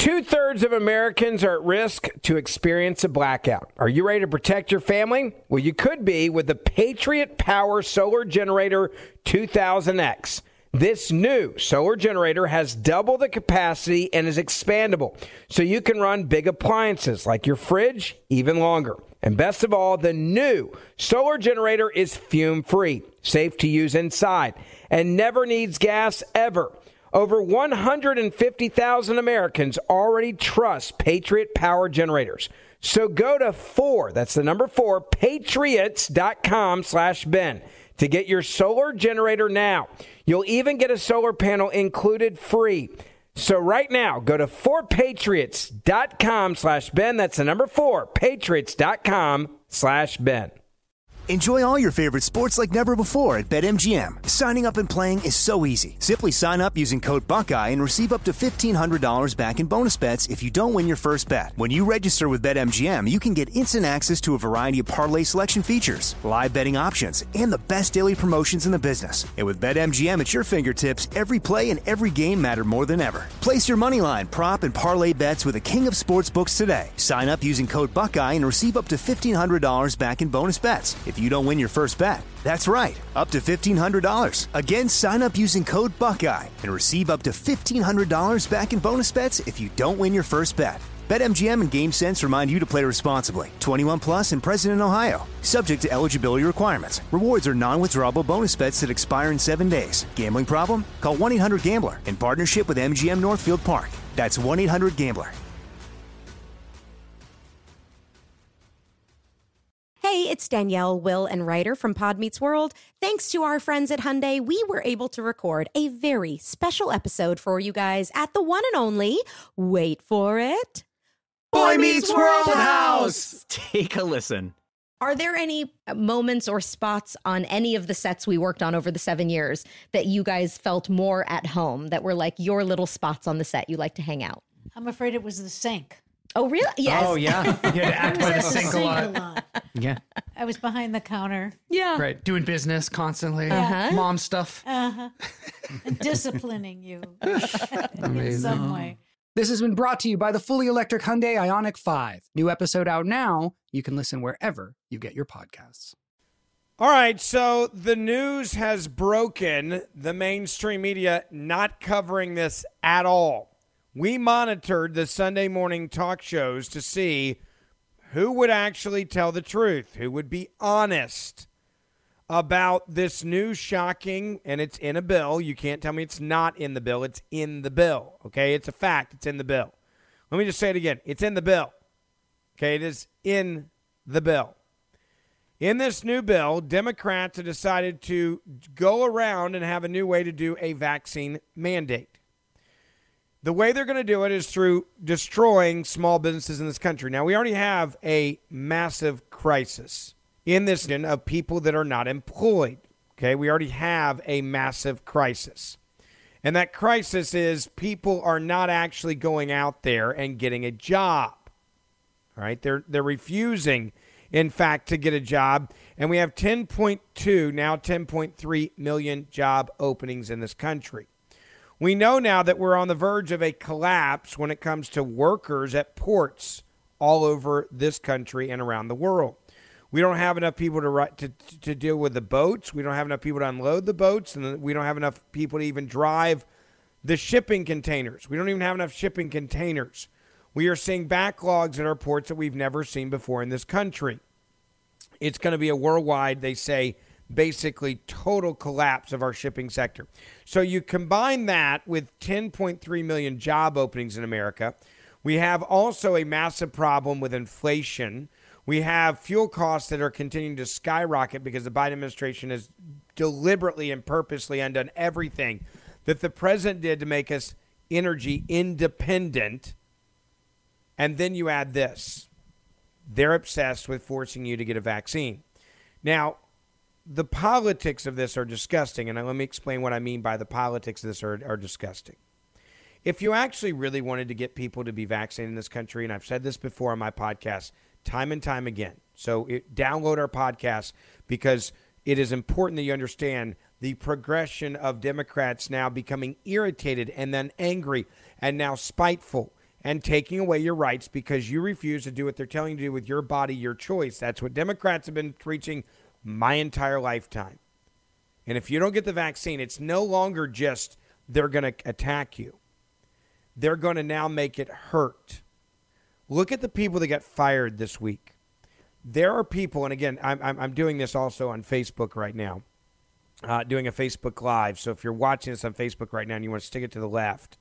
2/3 of Americans are at risk to experience a blackout. Are you ready to protect your family? Well, you could be with the Patriot Power Solar Generator 2000X. This new solar generator has double the capacity and is expandable, so you can run big appliances like your fridge even longer. And best of all, the new solar generator is fume-free, safe to use inside, and never needs gas ever. Over 150,000 Americans already trust Patriot Power Generators. So go to that's the number 4, patriots.com/Ben to get your solar generator now. You'll even get a solar panel included free. So right now, go to 4patriots.com/Ben. That's the number 4, patriots.com/Ben. Enjoy all your favorite sports like never before at BetMGM. Signing up and playing is so easy. Simply sign up using code Buckeye and receive up to $1,500 back in bonus bets if you don't win your first bet. When you register with BetMGM, you can get instant access to a variety of parlay selection features, live betting options, and the best daily promotions in the business. And with BetMGM at your fingertips, every play and every game matter more than ever. Place your moneyline, prop, and parlay bets with the king of sportsbooks today. Sign up using code Buckeye and receive up to $1,500 back in bonus bets if you don't win your first bet. That's right, up to $1,500. Again, sign up using code Buckeye and receive up to $1,500 back in bonus bets if you don't win your first bet. BetMGM and GameSense remind you to play responsibly. 21 plus and present in Ohio. Subject to eligibility requirements. Rewards are non-withdrawable bonus bets that expire in 7 days. Gambling problem? Call 1-800-GAMBLER in partnership with MGM Northfield Park. That's 1-800-GAMBLER. Hey, it's Danielle, Will, and Ryder from Pod Meets World. Thanks to our friends at Hyundai, we were able to record a very special episode for you guys at the one and only, wait for it, Boy Meets World House! Take a listen. Are there any moments or spots on any of the sets we worked on over the 7 years that you guys felt more at home, that were like your little spots on the set you like to hang out? I'm afraid it was the sink. Oh, really? Yes. Oh, yeah. You had to act by the sink a lot. Yeah. I was behind the counter. Yeah. Right. Doing business constantly. Uh-huh. Mom stuff. And disciplining you in Amazing. some way. This has been brought to you by the fully electric Hyundai Ioniq 5. New episode out now. You can listen wherever you get your podcasts. All right, so the news has broken, the mainstream media not covering this at all. We monitored the Sunday morning talk shows to see who would actually tell the truth, who would be honest about this new shocking, and it's in a bill. You can't tell me it's not in the bill. It's in the bill, okay? It's a fact. It's in the bill. Let me just say it again. It's in the bill, okay? It is in the bill. In this new bill, Democrats have decided to go around and have a new way to do a vaccine mandate. The way they're going to do it is through destroying small businesses in this country. Now, we already have a massive crisis in this of people that are not employed. Okay, we already have a massive crisis. And that crisis is people are not actually going out there and getting a job. All right, they're refusing, in fact, to get a job. And we have 10.2, now 10.3 million job openings in this country. We know now that we're on the verge of a collapse when it comes to workers at ports all over this country and around the world. We don't have enough people to deal with the boats. We don't have enough people to unload the boats, and we don't have enough people to even drive the shipping containers. We don't even have enough shipping containers. We are seeing backlogs at our ports that we've never seen before in this country. It's going to be a worldwide, they say, basically total collapse of our shipping sector. So you combine that with 10.3 million job openings in America. We have also a massive problem with inflation. We have fuel costs that are continuing to skyrocket because the Biden administration has deliberately and purposely undone everything that the president did to make us energy independent. And then you add this. They're obsessed with forcing you to get a vaccine. Now, the politics of this are disgusting, and let me explain what I mean by the politics of this are disgusting. If you actually really wanted to get people to be vaccinated in this country, and I've said this before on my podcast time and time again, so download our podcast because it is important that you understand the progression of Democrats now becoming irritated and then angry and now spiteful and taking away your rights because you refuse to do what they're telling you to do with your body, your choice. That's what Democrats have been preaching my entire lifetime. And if you don't get the vaccine, it's no longer just they're going to attack you. They're going to now make it hurt. Look at the people that got fired this week. There are people, and again, I'm doing this also on Facebook right now, doing a Facebook Live. So if you're watching this on Facebook right now and you want to stick it to the left,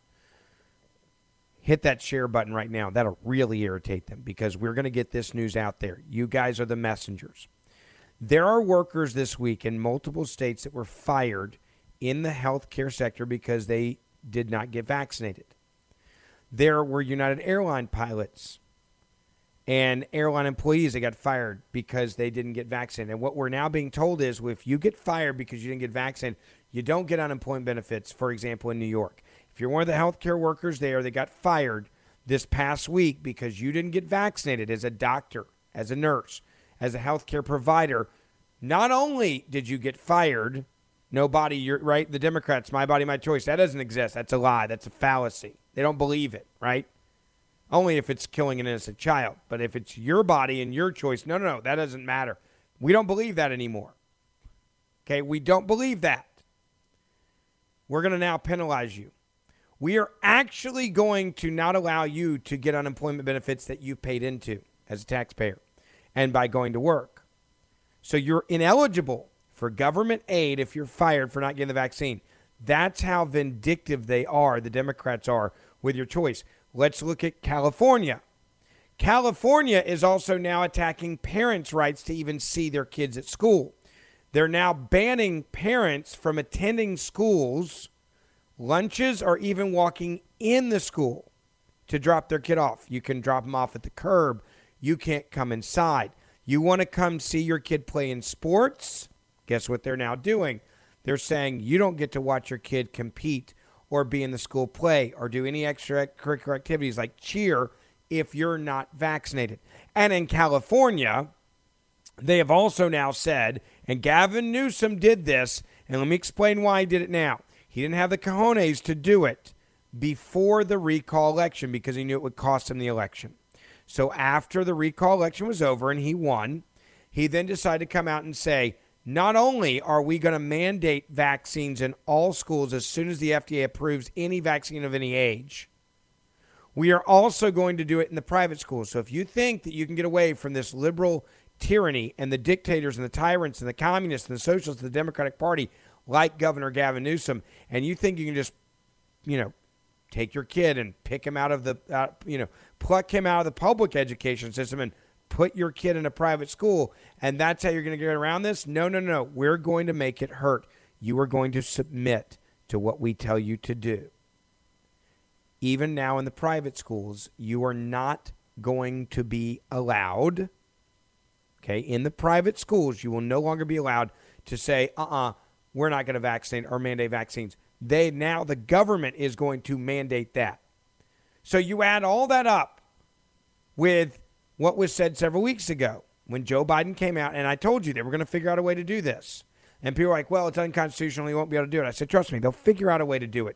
hit that share button right now. That'll really irritate them because we're going to get this news out there. You guys are the messengers. There are workers this week in multiple states that were fired in the healthcare sector because they did not get vaccinated. There were United Airline pilots and airline employees that got fired because they didn't get vaccinated. And what we're now being told is if you get fired because you didn't get vaccinated, you don't get unemployment benefits, for example, in New York. If you're one of the healthcare workers there that got fired this past week because you didn't get vaccinated as a doctor, as a nurse, as a healthcare provider, not only did you get fired, nobody, you're right, the Democrats, my body, my choice, that doesn't exist. That's a lie. That's a fallacy. They don't believe it, right? Only if it's killing an innocent child. But if it's your body and your choice, no, that doesn't matter. We don't believe that anymore. Okay, we don't believe that. We're going to now penalize you. We are actually going to not allow you to get unemployment benefits that you've paid into as a taxpayer and by going to work. So you're ineligible for government aid if you're fired for not getting the vaccine. That's how vindictive they are, the Democrats are, with your choice. Let's look at California. California is also now attacking parents' rights to even see their kids at school. They're now banning parents from attending schools, lunches, or even walking in the school to drop their kid off. You can drop them off at the curb. You can't come inside. You want to come see your kid play in sports? Guess what they're now doing? They're saying you don't get to watch your kid compete or be in the school play or do any extracurricular activities like cheer if you're not vaccinated. And in California, they have also now said, and Gavin Newsom did this, and let me explain why he did it now. He didn't have the cojones to do it before the recall election because he knew it would cost him the election. So after the recall election was over and he won, he then decided to come out and say, not only are we going to mandate vaccines in all schools as soon as the FDA approves any vaccine of any age, we are also going to do it in the private schools. So if you think that you can get away from this liberal tyranny and the dictators and the tyrants and the communists and the socialists of the Democratic Party like Governor Gavin Newsom, and you think you can just, take your kid and pick him out of the, pluck him out of the public education system and put your kid in a private school, and that's how you're going to get around this? No. We're going to make it hurt. You are going to submit to what we tell you to do. Even now in the private schools, you are not going to be allowed, okay, in the private schools, you will no longer be allowed to say, we're not going to vaccinate or mandate vaccines. The government is going to mandate that. So you add all that up with what was said several weeks ago when Joe Biden came out, and I told you they were going to figure out a way to do this. And people were like, well, it's unconstitutional. He won't be able to do it. I said, trust me, they'll figure out a way to do it.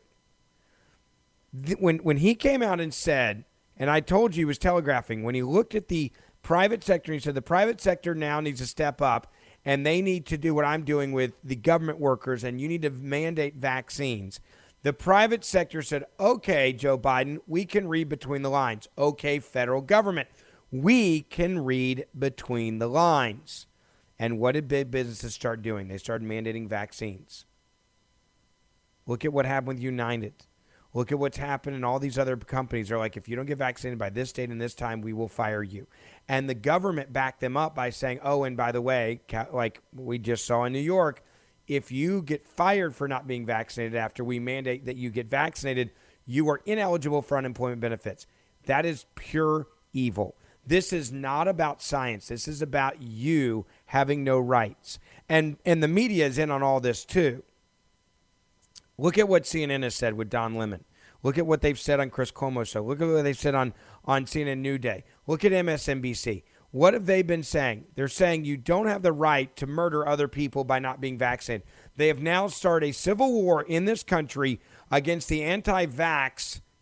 When he came out and said, and I told you he was telegraphing, when he looked at the private sector, he said the private sector now needs to step up, and they need to do what I'm doing with the government workers, and you need to mandate vaccines. The private sector said, okay, Joe Biden, we can read between the lines. Okay, federal government, we can read between the lines. And what did big businesses start doing? They started mandating vaccines. Look at what happened with United. Look at what's happened in all these other companies. They're like, if you don't get vaccinated by this date and this time, we will fire you. And the government backed them up by saying, oh, and by the way, like we just saw in New York, if you get fired for not being vaccinated after we mandate that you get vaccinated, you are ineligible for unemployment benefits. That is pure evil. This is not about science. This is about you having no rights. And the media is in on all this too. Look at what CNN has said with Don Lemon. Look at what they've said on Chris Cuomo's show. Look at what they've said on CNN New Day. Look at MSNBC. What have they been saying? They're saying you don't have the right to murder other people by not being vaccinated. They have now started a civil war in this country against the anti-vax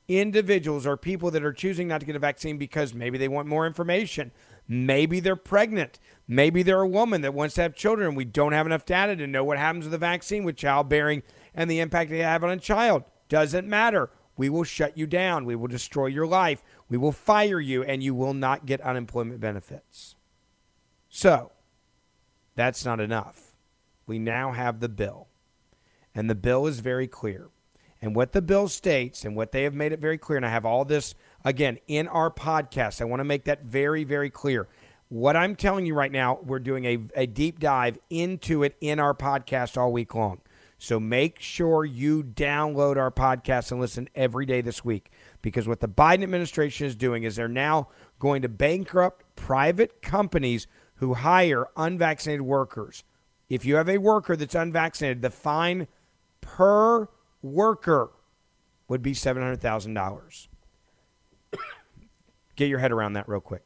individuals or people that are choosing not to get a vaccine because maybe they want more information. Maybe they're pregnant. Maybe they're a woman that wants to have children. We don't have enough data to know what happens with the vaccine, with childbearing, and the impact they have on a child. Doesn't matter. We will shut you down. We will destroy your life. We will fire you, and you will not get unemployment benefits. So, that's not enough. We now have the bill, and the bill is very clear. And what the bill states, and what they have made it very clear, and I have all this, again, in our podcast. I want to make that very, very clear. What I'm telling you right now, we're doing a deep dive into it in our podcast all week long. So make sure you download our podcast and listen every day this week, because what the Biden administration is doing is they're now going to bankrupt private companies who hire unvaccinated workers. If you have a worker that's unvaccinated, the fine per worker would be $700,000. Get your head around that real quick.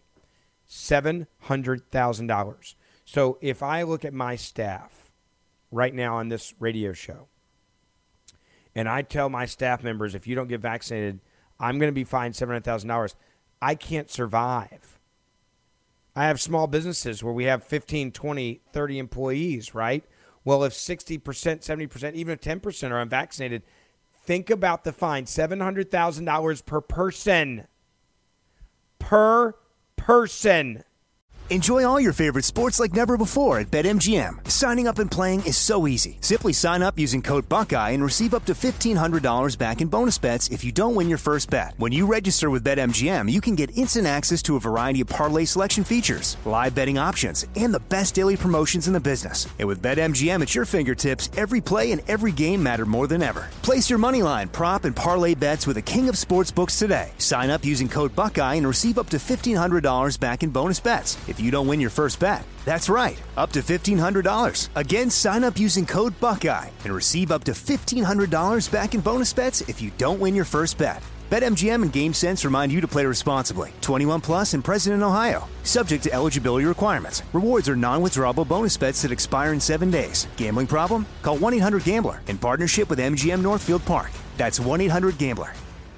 $700,000. So if I look at my staff right now on this radio show, and I tell my staff members, if you don't get vaccinated, I'm going to be fined $700,000, I can't survive. I have small businesses where we have 15, 20, 30 employees, right? Well, if 60%, 70%, even if 10% are unvaccinated, think about the fine, $700,000 per person. Per person. Enjoy all your favorite sports like never before at BetMGM. Signing up and playing is so easy. Simply sign up using code Buckeye and receive up to $1,500 back in bonus bets if you don't win your first bet. When you register with BetMGM, you can get instant access to a variety of parlay selection features, live betting options, and the best daily promotions in the business. And with BetMGM at your fingertips, every play and every game matter more than ever. Place your moneyline, prop, and parlay bets with the king of sportsbooks today. Sign up using code Buckeye and receive up to $1,500 back in bonus bets if you don't win your first bet. That's right, up to $1,500. Again, sign up using code Buckeye and receive up to $1,500 back in bonus bets if you don't win your first bet. BetMGM and GameSense remind you to play responsibly. 21 plus and present in Ohio. Subject to eligibility requirements. Rewards are non-withdrawable bonus bets that expire in 7 days. Gambling problem? Call 1-800-GAMBLER in partnership with MGM Northfield Park. That's 1-800-GAMBLER.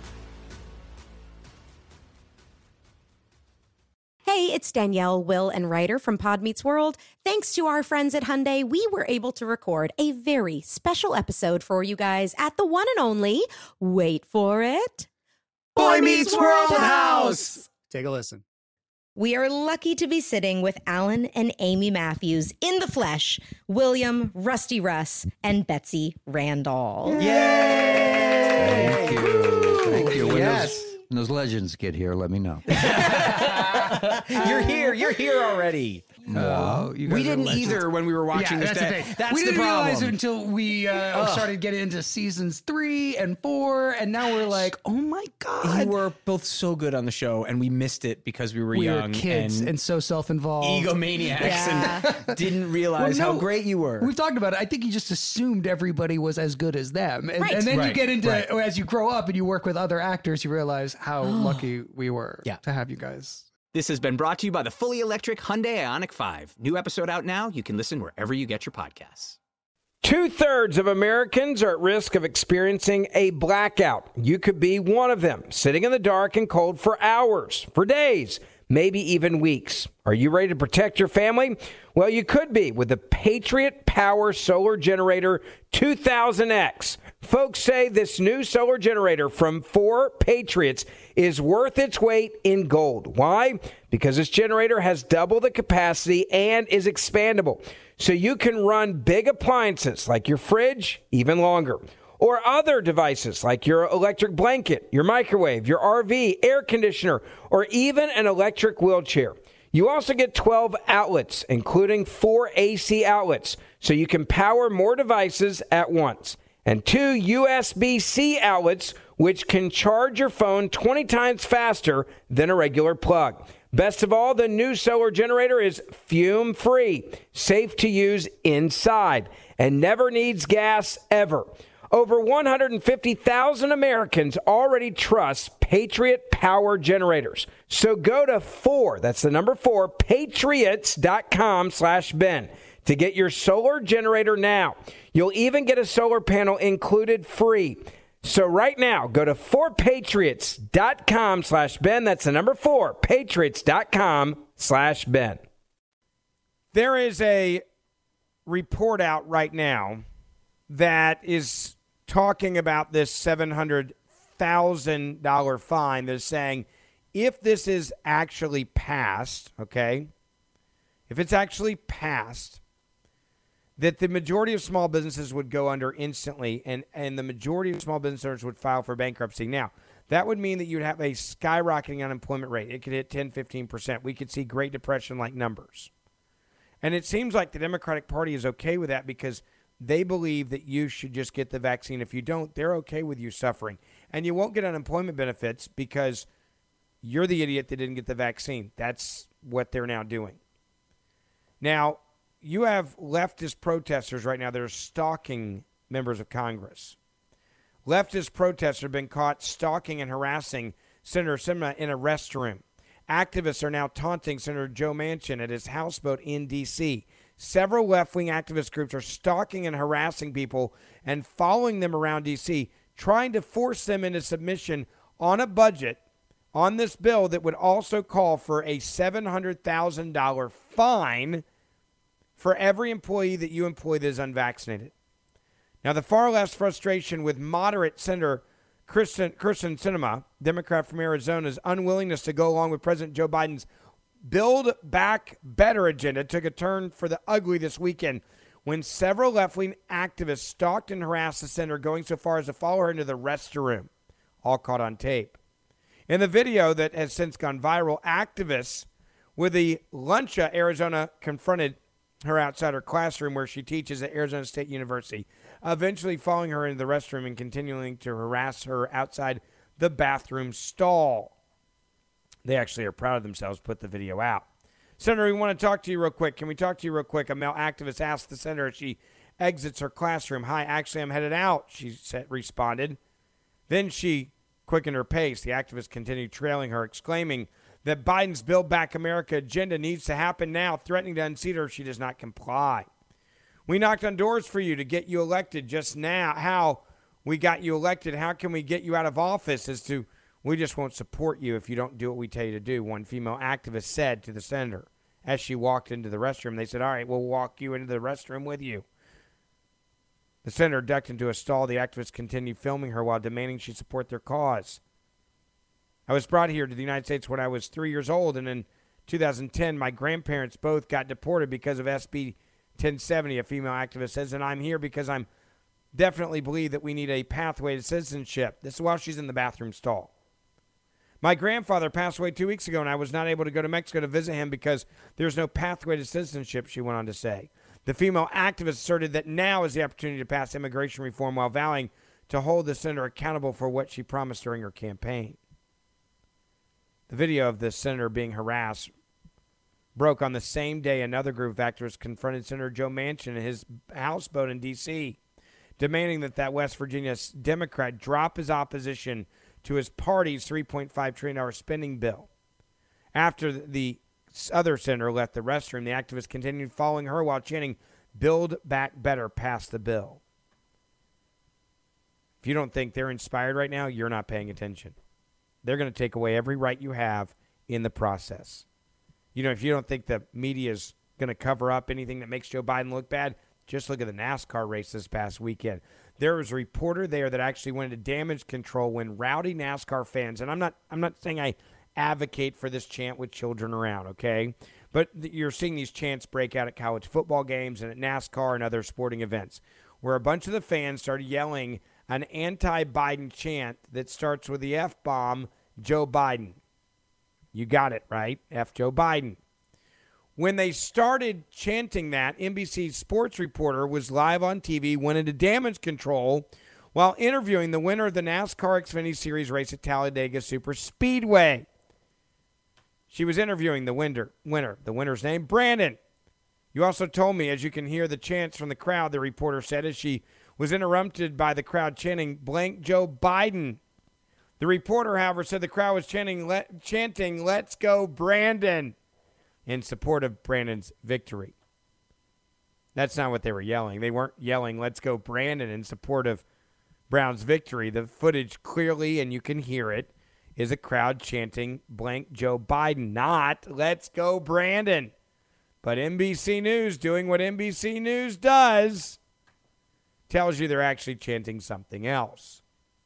Hey, it's Danielle, Will, and Ryder from Pod Meets World. Thanks to our friends at Hyundai, we were able to record a very special episode for you guys at the one and only, wait for it, Boy Meets World House. Take a listen. We are lucky to be sitting with Alan and Amy Matthews in the flesh, William, Rusty Russ, and Betsy Randall. Yay! Thank you. Thank you. Yes. When those legends get here, let me know. You're here. You're here already. No, you guys We are didn't legends. either when we were watching this. that's the thing. That's we the didn't realize problem. it until we started getting into seasons 3 and 4, and now we're like, oh my god, You were both so good on the show, and we missed it because we were we young were kids and so self-involved. egomaniacs and didn't realize Well, how no, great you were. We've talked about it. I think you just assumed everybody was as good as them. And, and then you Right. get into, Right. as you grow up and you work with other actors, you realize how lucky we were to have you guys. This has been brought to you by the fully electric Hyundai Ioniq 5. New episode out now. You can listen wherever you get your podcasts. 2/3 of Americans are at risk of experiencing a blackout. You could be one of them, sitting in the dark and cold for hours, for days, maybe even weeks. Are you ready to protect your family? Well, you could be with the Patriot Power Solar Generator 2000X. Folks say this new solar generator from 4 Patriots is worth its weight in gold. Why? Because this generator has double the capacity and is expandable. So you can run big appliances like your fridge even longer. Or other devices like your electric blanket, your microwave, your RV, air conditioner, or even an electric wheelchair. You also get 12 outlets, including 4 AC outlets, so you can power more devices at once. And 2 USB-C outlets, which can charge your phone 20 times faster than a regular plug. Best of all, the new solar generator is fume-free, safe to use inside, and never needs gas ever. Over 150,000 Americans already trust Patriot Power Generators. So go to 4, that's the number 4, patriots.com/Ben to get your solar generator now. You'll even get a solar panel included free. So right now, go to 4patriots.com/Ben. That's the number 4, patriots.com/Ben. There is a report out right now that is talking about this $700,000 fine. They're saying if this is actually passed, okay, if it's actually passed, that the majority of small businesses would go under instantly, and the majority of small business owners would file for bankruptcy. Now, that would mean that you'd have a skyrocketing unemployment rate. It could hit 10, 15%. We could see Great Depression-like numbers. And it seems like the Democratic Party is okay with that because they believe that you should just get the vaccine. If you don't, they're okay with you suffering. And you won't get unemployment benefits because you're the idiot that didn't get the vaccine. That's what they're now doing. Now, you have leftist protesters right now that are stalking members of Congress. Leftist protesters have been caught stalking and harassing Senator Sinema in a restroom. Activists are now taunting Senator Joe Manchin at his houseboat in D.C. Several left-wing activist groups are stalking and harassing people and following them around D.C., trying to force them into submission on a budget on this bill that would also call for a $700,000 fine for every employee that you employ that is unvaccinated. Now, the far left's frustration with moderate Senator Kyrsten Sinema, Democrat from Arizona's unwillingness to go along with President Joe Biden's Build Back Better agenda took a turn for the ugly this weekend when several left-wing activists stalked and harassed the senator, going so far as to follow her into the restroom, all caught on tape. In the video that has since gone viral, activists with the Luncha, Arizona, confronted her outside her classroom where she teaches at Arizona State University, eventually following her into the restroom and continuing to harass her outside the bathroom stall. They actually are proud of themselves, put the video out. Senator, we want to talk to you real quick. Can we talk to you real quick? A male activist asked the senator as she exits her classroom. Hi, actually, I'm headed out, she responded. Then she quickened her pace. The activist continued trailing her, exclaiming that Biden's Build Back America agenda needs to happen now, threatening to unseat her if she does not comply. We knocked on doors for you to get you elected just now. How we got you elected, how can we get you out of office as to we just won't support you if you don't do what we tell you to do, one female activist said to the senator as she walked into the restroom. They said, all right, we'll walk you into the restroom with you. The senator ducked into a stall. The activists continued filming her while demanding she support their cause. I was brought here to the United States when I was 3 years old, and in 2010, my grandparents both got deported because of SB 1070, a female activist says, and I'm here because I'm definitely believe that we need a pathway to citizenship. This is while she's in the bathroom stall. My grandfather passed away 2 weeks ago, and I was not able to go to Mexico to visit him because there's no pathway to citizenship, she went on to say. The female activist asserted that now is the opportunity to pass immigration reform while vowing to hold the senator accountable for what she promised during her campaign. The video of the senator being harassed broke on the same day another group of activists confronted Senator Joe Manchin in his houseboat in D.C., demanding that West Virginia Democrat drop his opposition to his party's $3.5 trillion spending bill. After the other senator left the restroom, the activists continued following her while chanting, Build Back Better, pass the bill. If you don't think they're inspired right now, you're not paying attention. They're going to take away every right you have in the process. You know, if you don't think the media is going to cover up anything that makes Joe Biden look bad, just look at the NASCAR race this past weekend. There was a reporter there that actually went into damage control when rowdy NASCAR fans, and I'm not saying I advocate for this chant with children around, okay? But you're seeing these chants break out at college football games and at NASCAR and other sporting events, where a bunch of the fans started yelling an anti-Biden chant that starts with the F-bomb, Joe Biden. You got it, right? F Joe Biden. When they started chanting that, NBC's sports reporter was live on TV, went into damage control while interviewing the winner of the NASCAR Xfinity Series race at Talladega Superspeedway. She was interviewing the winner. The winner's name, Brandon. You also told me, as you can hear the chants from the crowd, the reporter said, as she was interrupted by the crowd chanting, blank Joe Biden. The reporter, however, said the crowd was chanting, let's go, Brandon, in support of Brandon's victory. That's not what they were yelling. They weren't yelling, let's go, Brandon, in support of Brown's victory. The footage clearly, and you can hear it, is a crowd chanting blank Joe Biden, not let's go Brandon. But NBC News doing what NBC News does tells you they're actually chanting something else.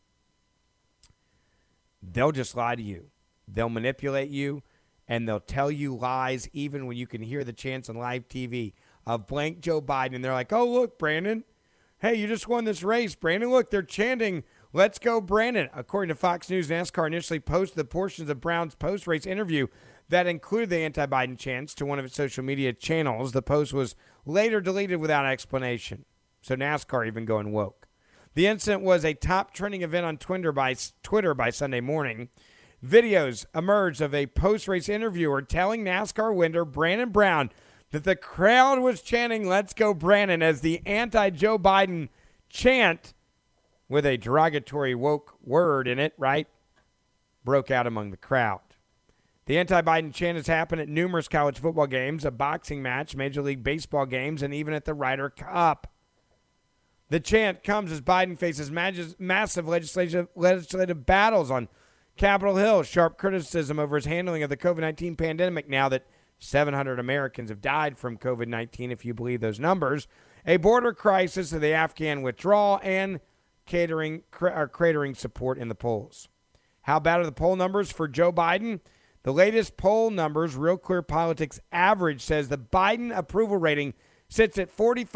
They'll just lie to you. They'll manipulate you, and they'll tell you lies even when you can hear the chants on live TV of blank Joe Biden. And they're like, oh, look, Brandon. Hey, you just won this race, Brandon. Look, they're chanting, let's go, Brandon. According to Fox News, NASCAR initially posted the portions of Brown's post-race interview that included the anti-Biden chants to one of its social media channels. The post was later deleted without explanation. So NASCAR even going woke. The incident was a top trending event on Twitter by Sunday morning. Videos emerged of a post-race interviewer telling NASCAR winner Brandon Brown that the crowd was chanting, let's go Brandon, as the anti-Joe Biden chant, with a derogatory woke word in it, right, broke out among the crowd. The anti-Biden chant has happened at numerous college football games, a boxing match, Major League Baseball games, and even at the Ryder Cup. The chant comes as Biden faces massive legislative battles on Capitol Hill, sharp criticism over his handling of the COVID-19 pandemic now that 700 Americans have died from COVID-19, if you believe those numbers, a border crisis of the Afghan withdrawal, and cratering support in the polls. How bad are the poll numbers for Joe Biden? The latest poll numbers, Real Clear Politics average, says the Biden approval rating sits at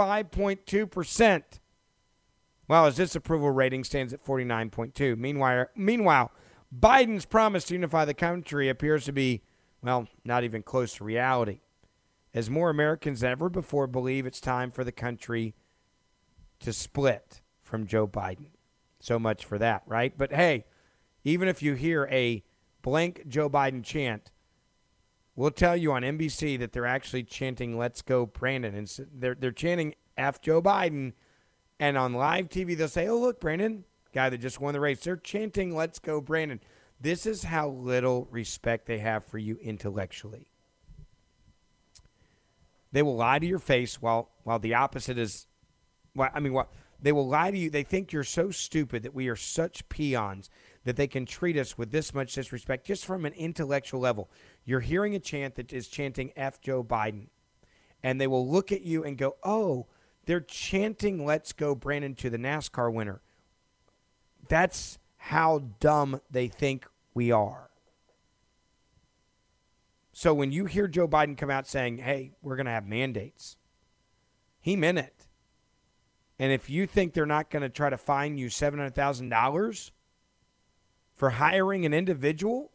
45.2%, while his disapproval rating stands at 49.2%. Meanwhile, Biden's promise to unify the country appears to be, well, not even close to reality, as more Americans than ever before believe it's time for the country to split from Joe Biden. So much for that, right? But hey, even if you hear a blank Joe Biden chant, we'll tell you on NBC that they're actually chanting "Let's go Brandon," and they're chanting "F Joe Biden," and on live TV they'll say, "Oh look, Brandon, guy that just won the race." They're chanting "Let's go Brandon." This is how little respect they have for you intellectually. They will lie to your face while the opposite is, they will lie to you. They think you're so stupid that we are such peons that they can treat us with this much disrespect just from an intellectual level. You're hearing a chant that is chanting F Joe Biden, and they will look at you and go, oh, they're chanting "Let's go Brandon" to the NASCAR winner. That's how dumb they think we are. So when you hear Joe Biden come out saying, hey, we're going to have mandates, he meant it. And if you think they're not going to try to fine you $700,000 for hiring an individual,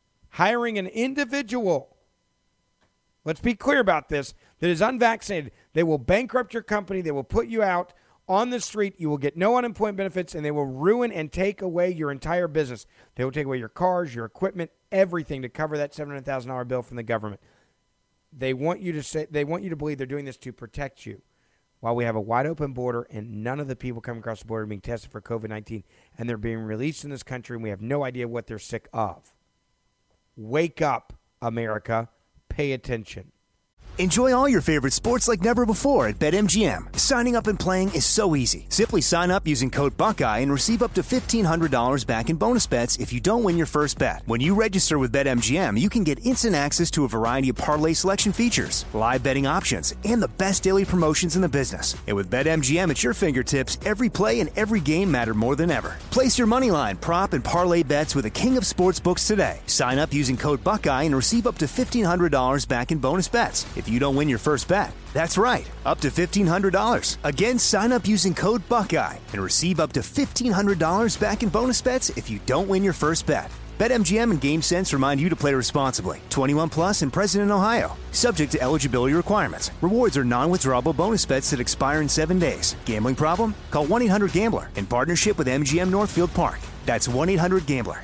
let's be clear about this, that is unvaccinated, they will bankrupt your company, they will put you out on the street, you will get no unemployment benefits, and they will ruin and take away your entire business. They will take away your cars, your equipment, everything to cover that $700,000 bill from the government. They want you to believe they're doing this to protect you while we have a wide open border and none of the people coming across the border are being tested for COVID-19, and they're being released in this country and we have no idea what they're sick of. Wake up, America. Pay attention. Enjoy all your favorite sports like never before at BetMGM. Signing up and playing is so easy. Simply sign up using code Buckeye and receive up to $1,500 back in bonus bets if you don't win your first bet. When you register with BetMGM, you can get instant access to a variety of parlay selection features, live betting options, and the best daily promotions in the business. And with BetMGM at your fingertips, every play and every game matter more than ever. Place your moneyline, prop, and parlay bets with the king of sportsbooks today. Sign up using code Buckeye and receive up to $1,500 back in bonus bets if you don't win your first bet. That's right, up to $1,500. Again, sign up using code Buckeye and receive up to $1,500 back in bonus bets if you don't win your first bet. BetMGM and GameSense remind you to play responsibly. 21 plus and present in Ohio. Subject to eligibility requirements. Rewards are non-withdrawable bonus bets that expire in 7 days. Gambling problem? Call 1-800-GAMBLER in partnership with MGM Northfield Park. That's 1-800-GAMBLER.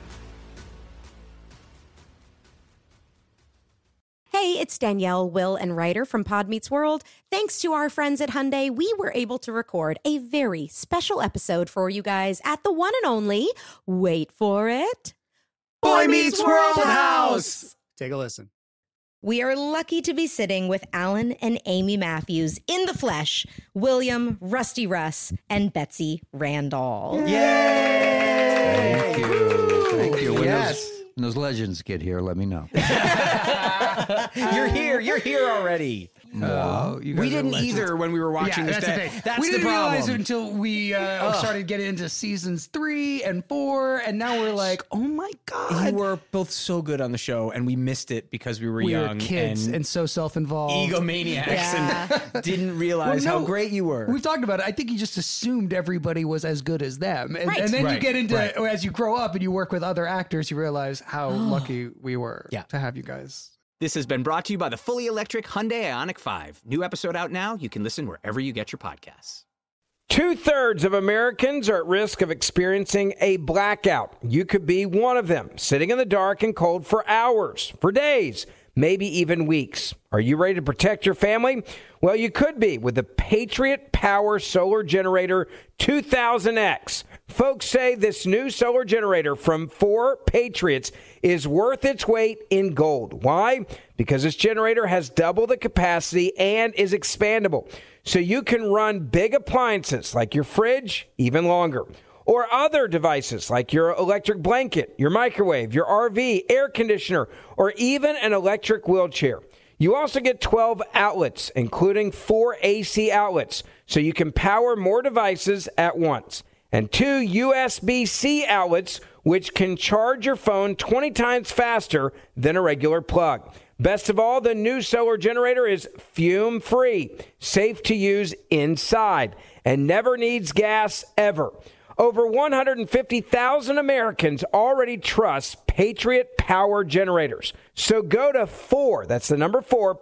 Hey, it's Danielle, Will, and Ryder from Pod Meets World. Thanks to our friends at Hyundai, we were able to record a very special episode for you guys at the one and only, wait for it, Boy Meets World House. Take a listen. we are lucky to be sitting with Alan and Amy Matthews in the flesh, William, Rusty Russ, and Betsy Randall. Thank you. Thank you. Yes. When those legends get here, let me know. You're here. You're here already. Oh, you guys We are didn't legends. either when we were watching this. That's the thing. That's we the didn't realize it problem. until we started getting into seasons 3 and 4, and now we're like, oh my god, You were both so good on the show, and we missed it because we were we young were kids and so self-involved. egomaniacs and didn't realize Well, how no, great you were. We've talked about it. I think you just assumed everybody was as good as them. And, Right. and then you Right, get into, right. as you grow up and you work with other actors, you realize how lucky we were to have you guys. This has been brought to you by the fully electric Hyundai Ioniq 5. New episode out now. You can listen wherever you get your podcasts. 2/3 of Americans are at risk of experiencing a blackout. You could be one of them, sitting in the dark and cold for hours, for days, maybe even weeks. Are you ready to protect your family? Well, you could be with the Patriot Power Solar Generator 2000X. Folks say this new solar generator from 4 Patriots is worth its weight in gold. Why? Because this generator has double the capacity and is expandable. So you can run big appliances like your fridge even longer. Or other devices like your electric blanket, your microwave, your RV, air conditioner, or even an electric wheelchair. You also get 12 outlets, including 4 AC outlets, so you can power more devices at once. And 2 USB-C outlets, which can charge your phone 20 times faster than a regular plug. Best of all, the new solar generator is fume-free, safe to use inside, and never needs gas ever. Over 150,000 Americans already trust Patriot Power Generators. So go to 4, that's the number 4,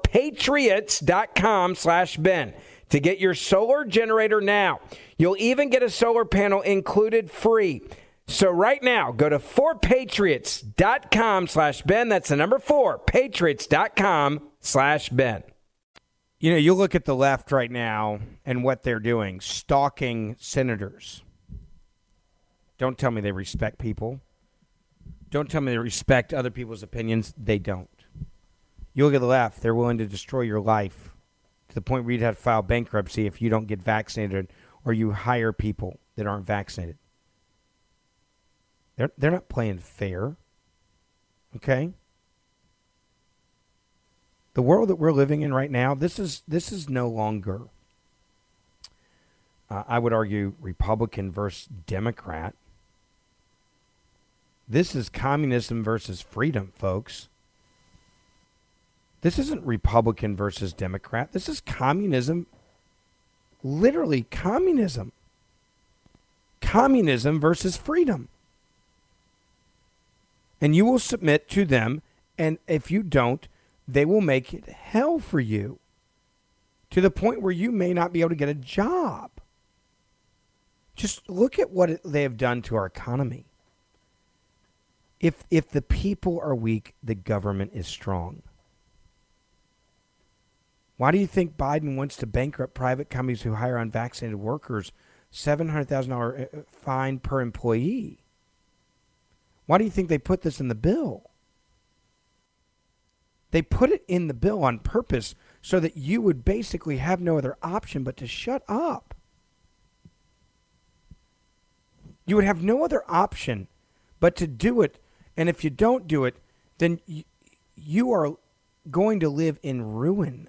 patriots.com/Ben to get your solar generator now. You'll even get a solar panel included free. So right now, go to 4patriots.com/Ben. That's the number 4, patriots.com/Ben. You know, you look at the left right now and what they're doing, stalking senators. Don't tell me they respect people. Don't tell me they respect other people's opinions. They don't. You look at the left, they're willing to destroy your life to the point where you'd have to file bankruptcy if you don't get vaccinated or you hire people that aren't vaccinated. They're not playing fair. Okay? The world that we're living in right now, this is no longer, I would argue, Republican versus Democrat. This is communism versus freedom, folks. This isn't Republican versus Democrat. This is communism, literally communism. Communism versus freedom. And you will submit to them, and if you don't, they will make it hell for you to the point where you may not be able to get a job. Just look at what they have done to our economy. If the people are weak, the government is strong. Why do you think Biden wants to bankrupt private companies who hire unvaccinated workers, $700,000 fine per employee? Why do you think they put this in the bill? They put it in the bill on purpose so that you would basically have no other option but to shut up. You would have no other option but to do it. And if you don't do it, then you are going to live in ruin.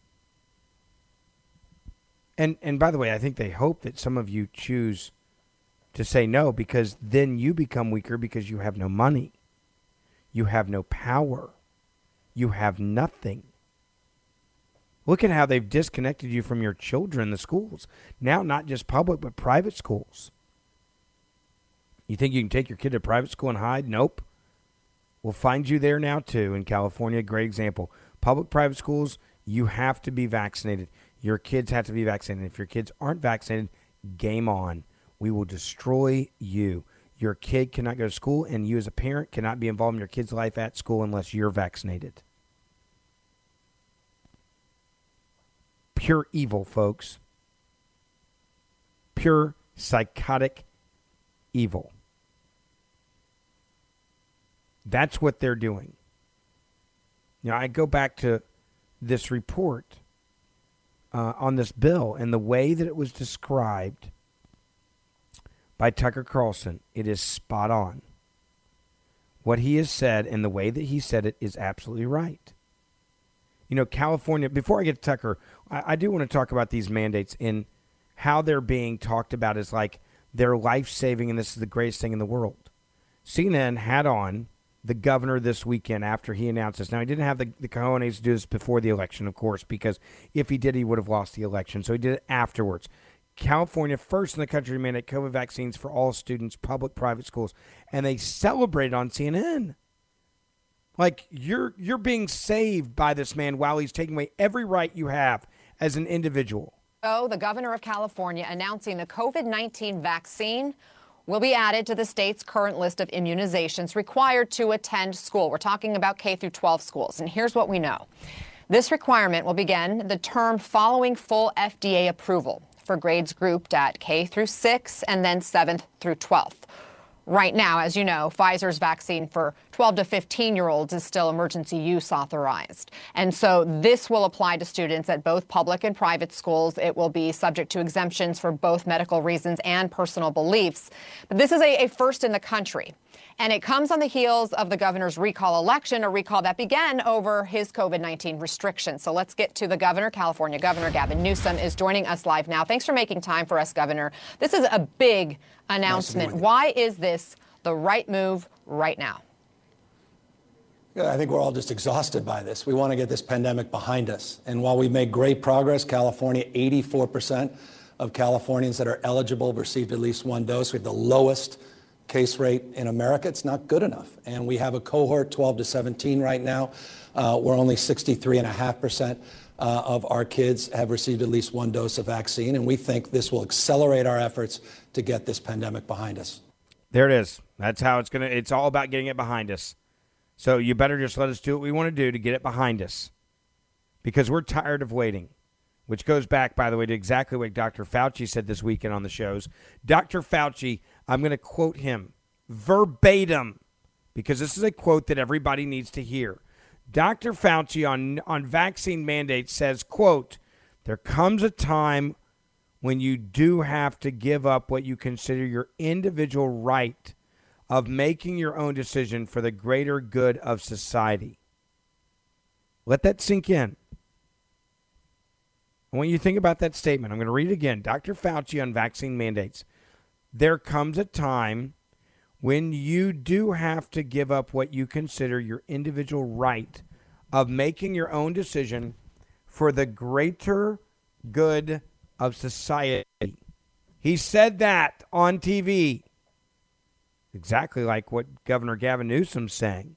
And by the way, I think they hope that some of you choose to say no, because then you become weaker because you have no money. You have no power. You have nothing. Look at how they've disconnected you from your children in the schools. Now, not just public, but private schools. You think you can take your kid to private school and hide? Nope. We'll find you there now, too, in California. Great example. Public, private schools, you have to be vaccinated. Your kids have to be vaccinated. If your kids aren't vaccinated, game on. We will destroy you. Your kid cannot go to school, and you as a parent cannot be involved in your kid's life at school unless you're vaccinated. Pure evil, folks. Pure psychotic evil. That's what they're doing. I go back to this report on this bill and the way that it was described by Tucker Carlson. It is spot on. What he has said and the way that he said it is absolutely right. California, before I get to Tucker, I do want to talk about these mandates and how they're being talked about as like they're life-saving and this is the greatest thing in the world. CNN had on the governor this weekend after he announced this. Now, he didn't have the cojones to do this before the election, of course, because if he did, he would have lost the election. So he did it afterwards. California, first in the country to mandate COVID vaccines for all students, public, private schools. And they celebrated on CNN. Like, you're being saved by this man while he's taking away every right you have as an individual. The governor of California announcing the COVID-19 vaccine will be added to the state's current list of immunizations required to attend school. We're talking about K through 12 schools. And here's what we know. This requirement will begin the term following full FDA approval for grades grouped at K through 6 and then 7th through 12th. Right now, as you know, Pfizer's vaccine for 12 to 15-year-olds is still emergency use authorized. And so this will apply to students at both public and private schools. It will be subject to exemptions for both medical reasons and personal beliefs. But this is a first in the country. And it comes on the heels of the governor's recall election, a recall that began over his COVID-19 restrictions. So let's get to the governor. California Governor Gavin Newsom is joining us live now. Thanks for making time for us, Governor. This is a big announcement. Why is this the right move right now? Yeah, I think we're all just exhausted by this. We want to get this pandemic behind us. And while we make great progress, California, 84% of Californians that are eligible received at least one dose. We have the lowest case rate in America. It's not good enough. And we have a cohort 12 to 17 right now where only 63.5% of our kids have received at least one dose of vaccine. And we think this will accelerate our efforts to get this pandemic behind us. There it is. That's how it's all about getting it behind us. So you better just let us do what we want to do to get it behind us because we're tired of waiting, which goes back, by the way, to exactly what Dr. Fauci said this weekend on the shows. Dr. Fauci, I'm going to quote him verbatim because this is a quote that everybody needs to hear. Dr. Fauci on vaccine mandates says, quote, there comes a time when you do have to give up what you consider your individual right of making your own decision for the greater good of society. Let that sink in. I want you to think about that statement. I'm going to read it again. Dr. Fauci on vaccine mandates. There comes a time when you do have to give up what you consider your individual right of making your own decision for the greater good of society. He said that on TV. Exactly like what Governor Gavin Newsom's saying.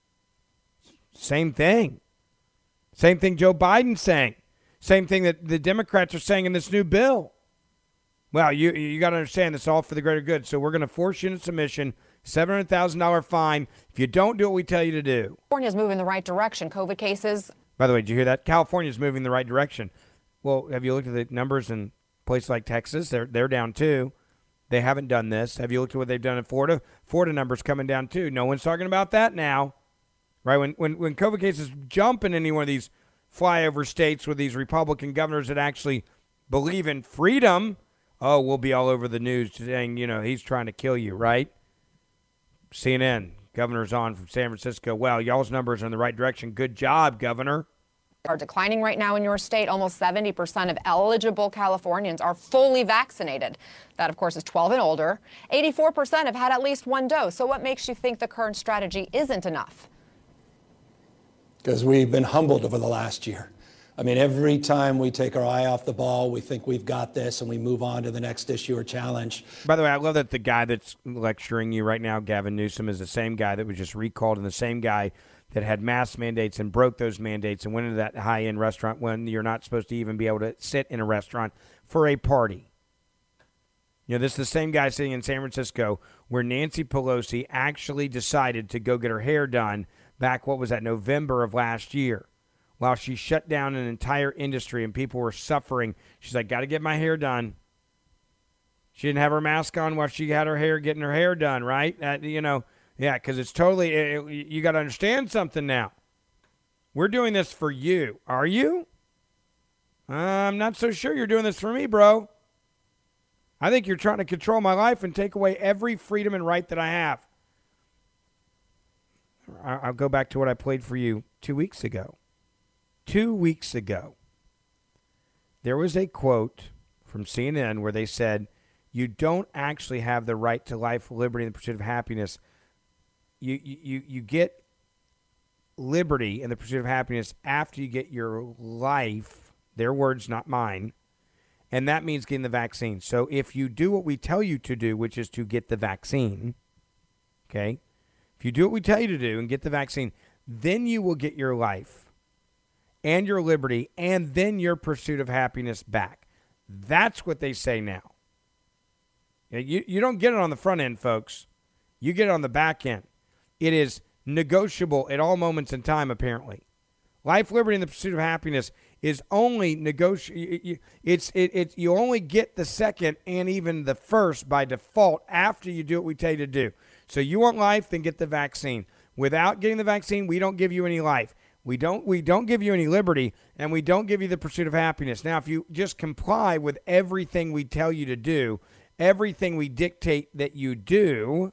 Same thing. Same thing Joe Biden's saying. Same thing that the Democrats are saying in this new bill. Well, you got to understand this is all for the greater good. So we're going to force you into submission, $700,000 fine if you don't do what we tell you to do. California's moving in the right direction. COVID cases. By the way, did you hear that? California's moving in the right direction. Well, have you looked at the numbers in places like Texas? They're down too. They haven't done this. Have you looked at what they've done in Florida? Florida numbers coming down too. No one's talking about that now, right? When COVID cases jump in any one of these flyover states with these Republican governors that actually believe in freedom, oh, we'll be all over the news saying, he's trying to kill you, right? CNN, governor's on from San Francisco. Well, y'all's numbers are in the right direction. Good job, Governor. Are declining right now in your state. Almost 70% of eligible Californians are fully vaccinated. That, of course, is 12 and older. 84% have had at least one dose. So what makes you think the current strategy isn't enough? Because we've been humbled over the last year. I mean, every time we take our eye off the ball, we think we've got this and we move on to the next issue or challenge. By the way, I love that the guy that's lecturing you right now, Gavin Newsom, is the same guy that was just recalled and the same guy that had mask mandates and broke those mandates and went into that high-end restaurant when you're not supposed to even be able to sit in a restaurant for a party. This is the same guy sitting in San Francisco where Nancy Pelosi actually decided to go get her hair done back, what was that, November of last year, while she shut down an entire industry and people were suffering. She's like, got to get my hair done. She didn't have her mask on while she had her hair, getting her hair done, right? Yeah, because it's totally, you got to understand something now. We're doing this for you. Are you? I'm not so sure you're doing this for me, bro. I think you're trying to control my life and take away every freedom and right that I have. I'll go back to what I played for you 2 weeks ago. 2 weeks ago, there was a quote from CNN where they said, you don't actually have the right to life, liberty, and the pursuit of happiness. You get liberty and the pursuit of happiness after you get your life, their words, not mine, and that means getting the vaccine. So if you do what we tell you to do, which is to get the vaccine, okay, if you do what we tell you to do and get the vaccine, then you will get your life and your liberty and then your pursuit of happiness back. That's what they say now. You don't get it on the front end, folks. You get it on the back end. It is negotiable at all moments in time, apparently. Life, liberty, and the pursuit of happiness is only negotiable. You only get the second and even the first by default after you do what we tell you to do. So you want life, then get the vaccine. Without getting the vaccine, we don't give you any life. We don't give you any liberty, and we don't give you the pursuit of happiness. Now, if you just comply with everything we tell you to do, everything we dictate that you do,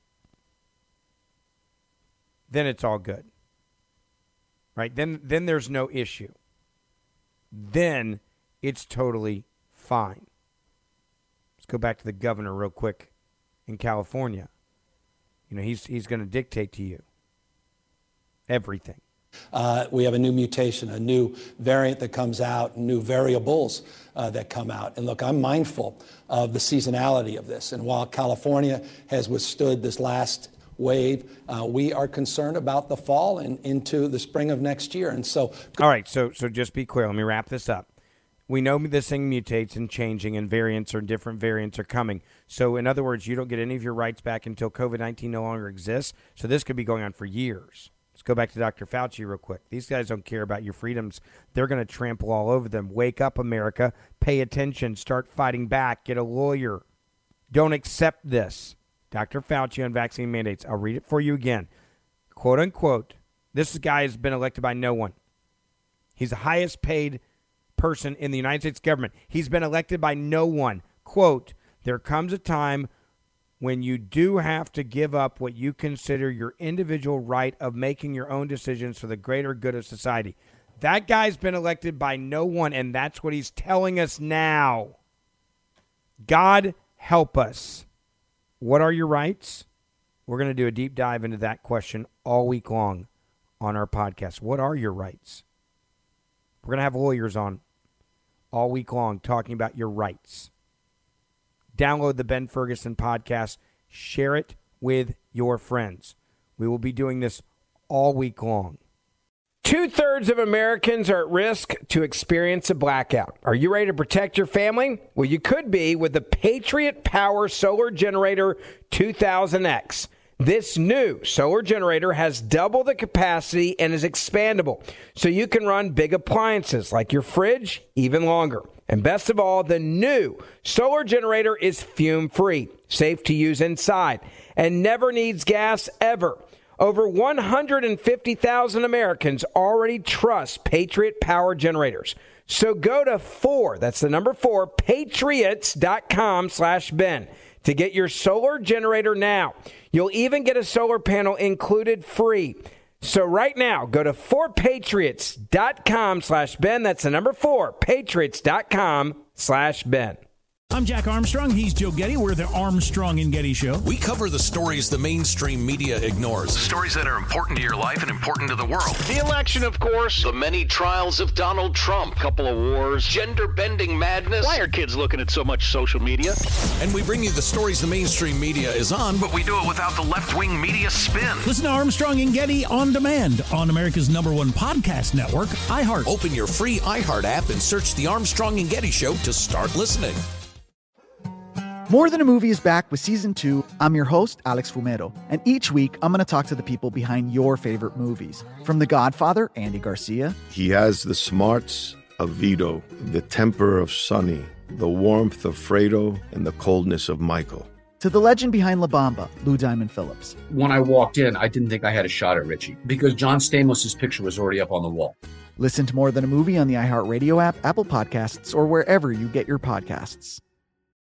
then it's all good. Right? Then there's no issue. Then it's totally fine. Let's go back to the governor real quick in California. He's going to dictate to you everything. We have a new mutation, a new variant that comes out, new variables that come out. And look, I'm mindful of the seasonality of this. And while California has withstood this last wave, we are concerned about the fall and into the spring of next year. And so, all right, so just be clear. Let me wrap this up. We know this thing mutates and changing, and different variants are coming. So in other words, you don't get any of your rights back until COVID-19 no longer exists. So this could be going on for years. Let's go back to Dr. Fauci real quick. These guys don't care about your freedoms. They're going to trample all over them. Wake up, America. Pay attention. Start fighting back. Get a lawyer. Don't accept this. Dr. Fauci on vaccine mandates. I'll read it for you again. Quote, unquote, this guy has been elected by no one. He's the highest paid person in the United States government. He's been elected by no one. Quote, there comes a time when you do have to give up what you consider your individual right of making your own decisions for the greater good of society. That guy's been elected by no one, and that's what he's telling us now. God help us. What are your rights? We're going to do a deep dive into that question all week long on our podcast. What are your rights? We're going to have lawyers on all week long talking about your rights. Download the Ben Ferguson podcast. Share it with your friends. We will be doing this all week long. 2/3 of Americans are at risk to experience a blackout. Are you ready to protect your family? Well, you could be with the Patriot Power Solar Generator 2000X. This new solar generator has double the capacity and is expandable, so you can run big appliances like your fridge even longer. And best of all, the new solar generator is fume-free, safe to use inside, and never needs gas ever. Over 150,000 Americans already trust Patriot Power Generators. So go to 4, that's the number 4, patriots.com/Ben to get your solar generator now. You'll even get a solar panel included free. So right now, go to 4patriots.com/Ben. That's the number 4, patriots.com/Ben. I'm Jack Armstrong. He's Joe Getty. We're the Armstrong and Getty Show. We cover the stories the mainstream media ignores. Stories that are important to your life and important to the world. The election, of course. The many trials of Donald Trump. Couple of wars. Gender-bending madness. Why are kids looking at so much social media? And we bring you the stories the mainstream media is on, but we do it without the left-wing media spin. Listen to Armstrong and Getty on demand on America's #1 podcast network, iHeart. Open your free iHeart app and search The Armstrong and Getty Show to start listening. More Than a Movie is back with Season 2. I'm your host, Alex Fumero, and each week I'm going to talk to the people behind your favorite movies. From The Godfather, Andy Garcia. He has the smarts of Vito, the temper of Sonny, the warmth of Fredo, and the coldness of Michael. to the legend behind La Bamba, Lou Diamond Phillips. When I walked in, I didn't think I had a shot at Richie because John Stamos' picture was already up on the wall. Listen to More Than a Movie on the iHeartRadio app, Apple Podcasts, or wherever you get your podcasts.